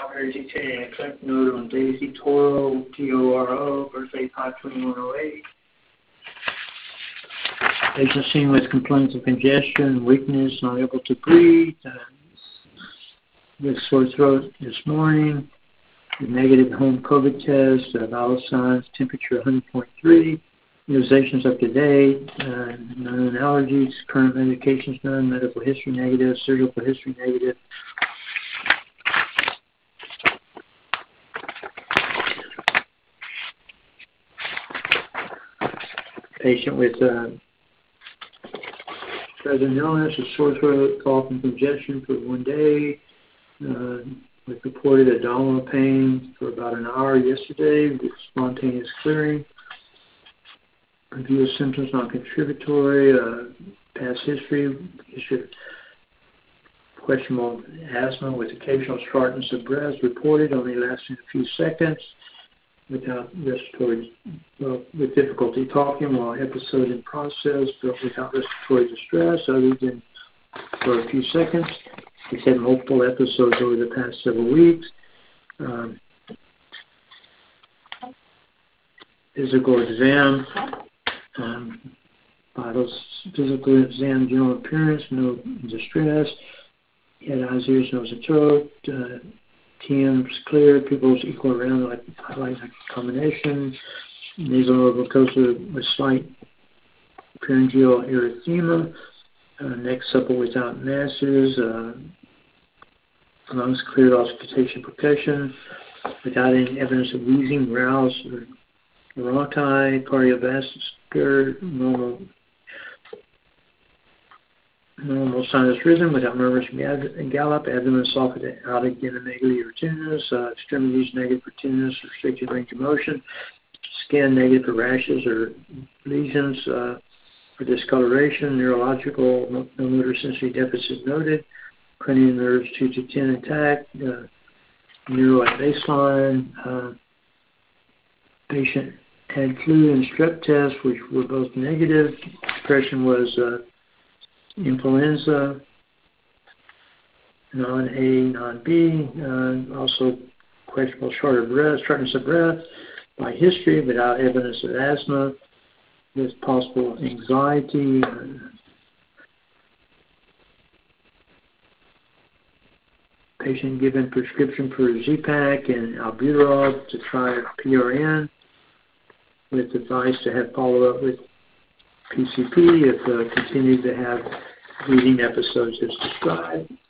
Jersey Chain, click note on Daisy Toro, Toro, birthday 5/21/08. Patient seen with complaints of congestion, weakness, not able to breathe, with sore throat this morning, negative home COVID test, vital signs, temperature 100.3, immunizations up to date, none allergies, current medications none, medical history negative, surgical history negative. Patient with present illness, a sore throat, cough, and congestion for 1 day. With reported abdominal pain for about an hour yesterday with spontaneous clearing. Review of symptoms non-contributory, past history of questionable asthma with occasional shortness of breath reported, only lasting a few seconds, without respiratory, with difficulty talking while episode in process, but without respiratory distress other than for a few seconds. He's had multiple episodes over the past several weeks. Physical exam, physical exam, general appearance, no distress. He had eyes, ears, nose, and throat. TM's clear, pupils equal around like highlight combination. Nasal mucosa with slight pharyngeal erythema. Neck supple without masses. Lungs cleared, auscultation, percussion, without any evidence of wheezing, growls, or bronchi, cardiovascular, normal sinus rhythm, without murmurs and gallop, abdomen soft without acromegaly or tinnitus, extremities negative for tinnitus, restricted range of motion, skin negative for rashes or lesions, for discoloration, neurological, no motor sensory deficit noted, cranial nerves 2 to 10 intact, neuro at baseline. Patient had flu and strep tests, which were both negative. Depression was influenza, non-A, non-B. Also questionable shortness of breath by history without evidence of asthma, with possible anxiety. Patient given prescription for Z-Pak and albuterol to try PRN, with advice to have follow-up with PCP if continued to have bleeding episodes as described.